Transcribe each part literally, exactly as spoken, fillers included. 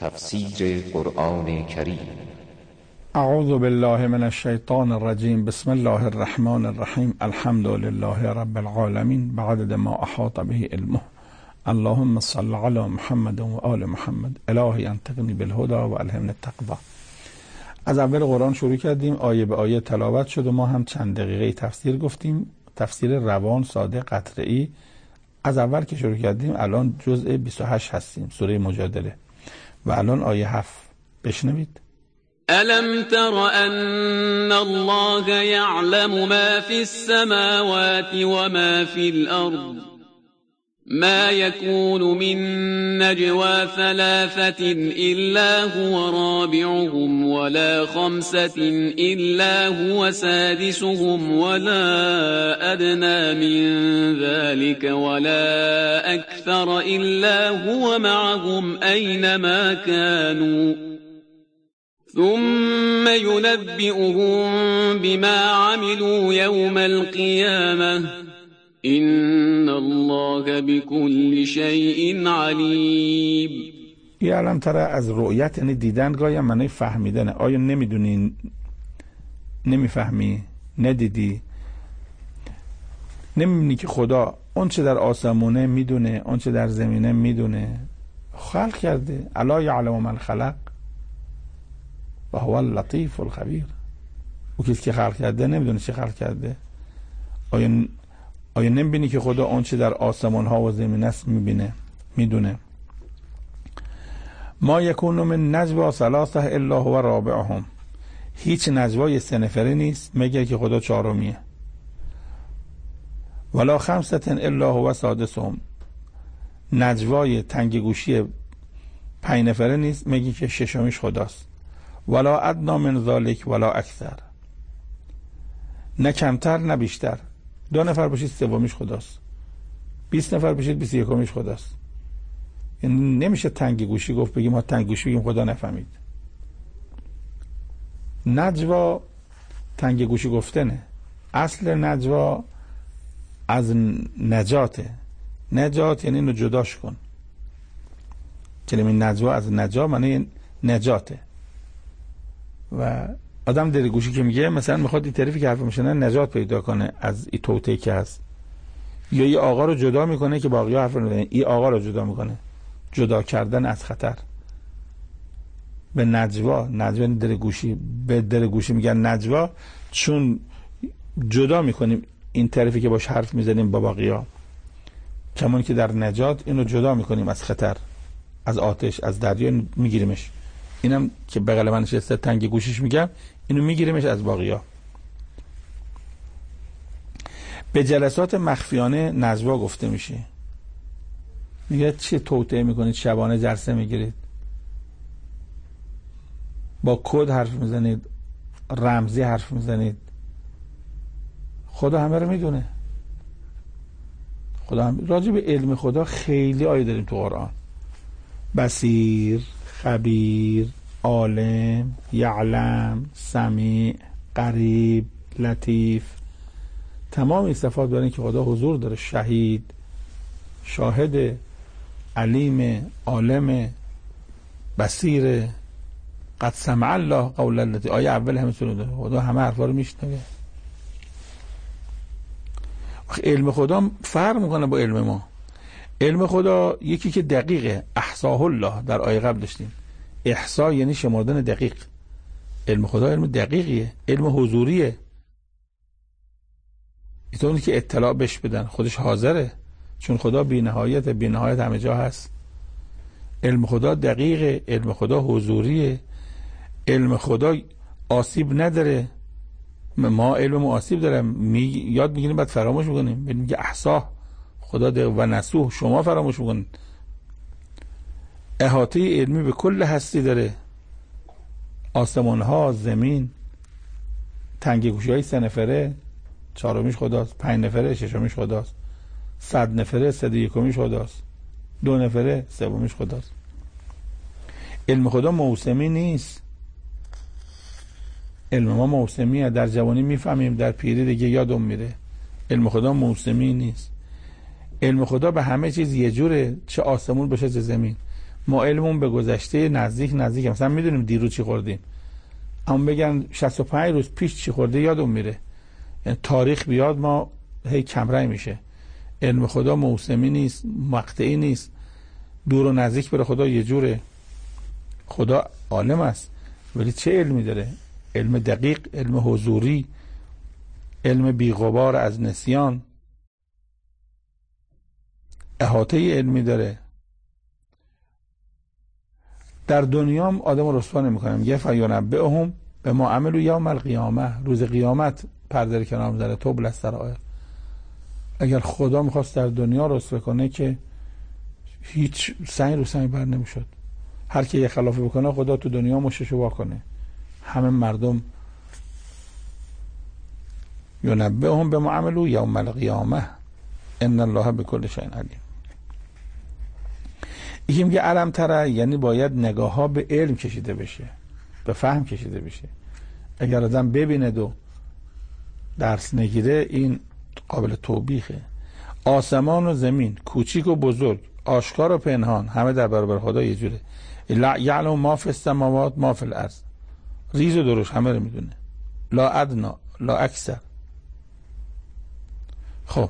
تفسیر قرآن کریم. اعوذ بالله من الشیطان الرجیم. بسم الله الرحمن الرحیم. الحمد لله رب العالمین بعدد ما احاط به علمه. اللهم صل علی محمد و آل محمد. الهی انطقنی بالهدى و الهمنی التقوی. از اول قرآن شروع کردیم، آیه به آیه تلاوت شد و ما هم چند دقیقه تفسیر گفتیم، تفسیر روان، ساده، قطعی. از اول که شروع کردیم الان جزء بیست و هشت هستیم، سوره مجادله، و الان آیه هفت. بشنوید. ألم تر أن الله يعلم ما في السماوات وما في الأرض ما يكون من نجوى ثلاثة إلا هو رابعهم ولا خمسة إلا هو سادسهم ولا أدنى من ذلك ولا أكثر إلا هو معهم أينما كانوا ثم ينبئهم بما عملوا يوم القيامة إن الله بكل شيء عليم. یه علم تره از رؤیت، یعنی دیدن، گاهی معنی فهمیدنه. آیا نمیدونی، نمیفهمی، ندیدی، نمیبینی که خدا اون چه در آسمونه میدونه، اون چه در زمینه میدونه، خلق کرده. الا یعلم من خلق و هو اللطیف الخبیر. او کسی که خلق کرده نمیدونه چه خلق کرده؟ آیا آیا نمیبینی که خدا اون چه در آسمان ها و زمین است میبینه، میدونه؟ ما یکون من نجوا ثلاثه الا هو رابعهم. هیچ نجوای سه نفره نیست مگر که خدا چهارمیه. ولا خمسه الا هو سادسهم. نجوای تنگ گوشی پنج نفره نیست مگر که ششمیش خداست. ولا ادنی من ذلک ولا اکثر. نه کمتر نه بیشتر. دو نفر باشید سومیش خداست، بیست نفر باشید بیست و یکمیش خداست. یعنی نمیشه تنگ گوشی گفت بگیم ما تنگ گوشی بگیم خدا نفهمید. نجوا تنگ گوشی گفتنه. اصل نجوا از نجاته. نجات یعنی اینو جداش کن. کلمه نجوا از نجا معنی نجاته. و آدم در گوشی که میگه مثلا میخواد این طرفی که حرف میشنه نجات پیدا کنه از این توته که هست، یا این آقا رو جدا میکنه که باقی ها حرف نمیزنن، این آقا رو جدا میکنه. جدا کردن از خطر. به نجوا، نجوا در گوشی، به در گوشی میگن نجوا چون جدا میکنیم این طرفی که باش حرف میزنیم با باقی ها. کمون که در نجات اینو جدا میکنیم از خطر، از آتش، از دریا میگیریمش. اینم که بغل من نشسته تنگ گوشیش میگم، اینو میگیریمش از باقیا. به جلسات مخفیانه نجوا گفته میشه. میگه چه توطئه میکنید، شبانه جلسه میگیرید، با کد حرف میزنید، رمزی حرف میزنید. خدا همه رو میدونه. خدا هم... راجع به علم خدا خیلی آیه داریم تو قرآن. بصیر، خبیر، عالم، یعلم، سمیع، قریب، لطیف. تمام این صفات دارن که خدا حضور داره. شهید، شاهد، علیم، عالم، بصیر. قد سمع الله قول التي. آیه اول همه سنو داره. خدا همه حرفا رو میشنوه. علم خدا فرق میکنه با علم ما. علم خدا یکی که دقیقه، احصاه الله، در آیه قبل داشتیم. احصا یعنی شمردن دقیق. علم خدا علم دقیقیه، علم حضوریه. اینطوری که اطلاع بهش بدن، خودش حاضره، چون خدا بی نهایت، بی نهایت همه جا هست. علم خدا دقیقه، علم خدا حضوریه، علم خدا آسیب نداره. ما علم آسیب داره، می... یاد میگیریم بعد فراموش میکنیم. میگه احصا خدا ده و نسوه، شما فراموش میکنید. احاطه علمی به کل هستی داره. آسمان ها، زمین، تنگ گوشی های سه نفره چهارمیش خداست، پنج نفره ششمیش خداست، صد نفره صد و یکمیش خداست، دو نفره سومیش خداست. علم خدا موسمی نیست. علم ما موسمیه. در جوانی میفهمیم، در پیری دیگه یادم میره. علم خدا موسمی نیست. علم خدا به همه چیز یه جوره، چه آسمون باشه چه زمین. ما علممون به گذشته نزدیک نزدیک مثلا میدونیم دیروز چی خوردیم، اما بگن شصت و پنج روز پیش چی خورده یادم میره. یعنی تاریخ بیاد ما هی کمرنگ میشه. علم خدا موسمی نیست، مقطعی نیست، دور و نزدیک بره خدا یه جوره. خدا عالم است ولی چه علمی داره؟ علم دقیق، علم حضوری، علم بی‌غبار از نسیان، احاطه علمی داره. در دنیا هم آدم رو رسوا نمی‌کنه. میگه فینبئهم بما عملوا یوم القیامه، روز قیامت پرده کنار می‌ذاره تبل السرائر. اگر خدا می‌خواست در دنیا رسوا کنه که هیچ سنگ رو سنگ بر نمی‌شد. هر کی یه خلافی بکنه خدا تو دنیا مششو وا کنه. همه مردم ینبئهم بما عملوا یوم القیامه ان الله بكل شیء علیم. یکی میگه علم تره، یعنی باید نگاه ها به علم کشیده بشه، به فهم کشیده بشه. اگر آدم ببینه و درس نگیره این قابل توبیخه. آسمان و زمین، کوچیک و بزرگ، آشکار و پنهان، همه در برابر خدا یه جوره. یعلم ما فی السماوات ما فی الارض، ریز و درشت همه رو میدونه. لا ادنا لا اکثر. خب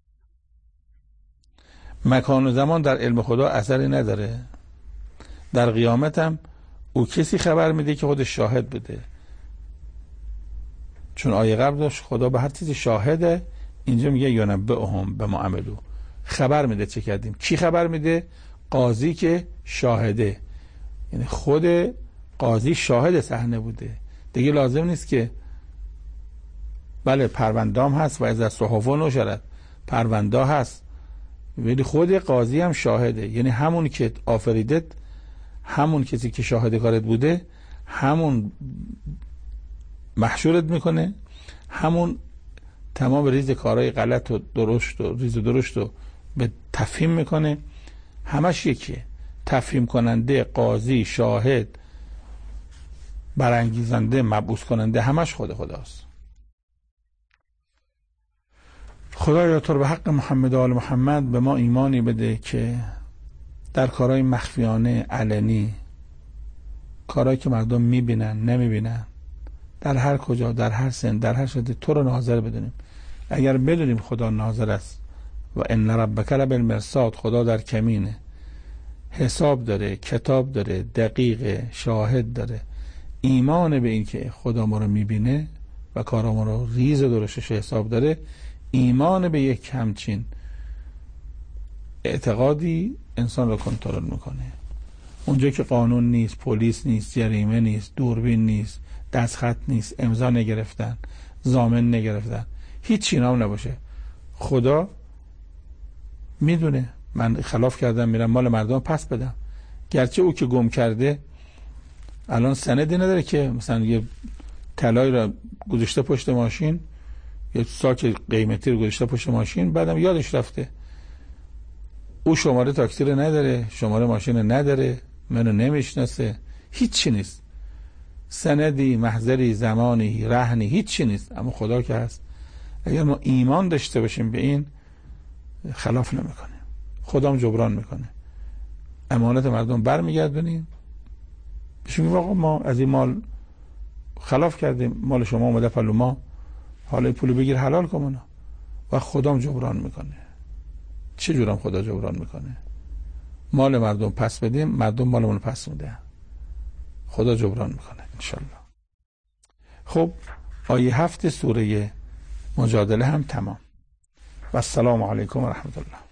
مکان و زمان در علم خدا اثری نداره. در قیامت هم او کسی خبر میده که خودش شاهد بده، چون آیه قبل داشت خدا به هر چیزی شاهده. اینجا میگه ینبئهم بما عملوا، خبر میده چه کردیم. کی خبر میده؟ قاضی که شاهده، یعنی خود قاضی شاهد صحنه بوده. دیگه لازم نیست که بله پروندام هست و از صحف نشرت، پرونده هست ولی خود قاضی هم شاهده. یعنی همون که آفریدت، همون کسی که شاهد کارت بوده، همون محشورت میکنه، همون تمام ریز کارهای غلط و درشت و ریز و درشت رو به تفهیم میکنه. همش یکیه، تفهیم کننده، قاضی، شاهد، برانگیزنده، مبعوث کننده، همش خود خداست. خدایا تو رو به حق محمد و آل محمد به ما ایمانی بده که در کارهای مخفیانه، علنی، کارهایی که مردم میبینن نمیبینن، در هر کجا، در هر سن، در هر شده تو رو ناظر بدونیم. اگر بدونیم خدا ناظر است و ان ربک لبالمرصاد، خدا در کمینه، حساب داره، کتاب داره، دقیقه، شاهد داره، ایمان به این که خدا ما رو میبینه و کارا ما رو ریز و درشتش حساب داره، ایمان به یک همچین اعتقادی انسان رو کنترل میکنه. اونجا که قانون نیست، پلیس نیست، جریمه نیست، دوربین نیست، دستخط نیست، امضا نگرفتن، ضامن نگرفتن، هیچ اینا هم نباشه، خدا میدونه من خلاف کردم میرم مال مردم پس بدم. گرچه او که گم کرده الان سندی نداره که مثلا یه طلایی رو گذاشته پشت ماشین، یه ساک قیمتی رو گذاشته پشت ماشین، بعدم یادش رفته. او شماره تاکسی رو نداره، شماره ماشین رو نداره، منو نمیشناسه، هیچی نیست، سندی، محضری، زمانی، رهنی، هیچی نیست، اما خدا که هست. اگر ما ایمان داشته باشیم به این، خلاف نمیکنه، خدام جبران میکنه. امانت مردم برمیگردونیم، بشیم آقا ما از این مال خلاف کردیم، مال شما اومده پلو ما، حالا پولو بگیر حلال کن، و خدام جبران میکنه. چه جورم خدا جبران میکنه؟ مال مردم پس بدیم، مردم مالمون پس میده، خدا جبران میکنه انشالله. خب آیه هفت سوره مجادله هم تمام. و السلام علیکم و رحمت الله.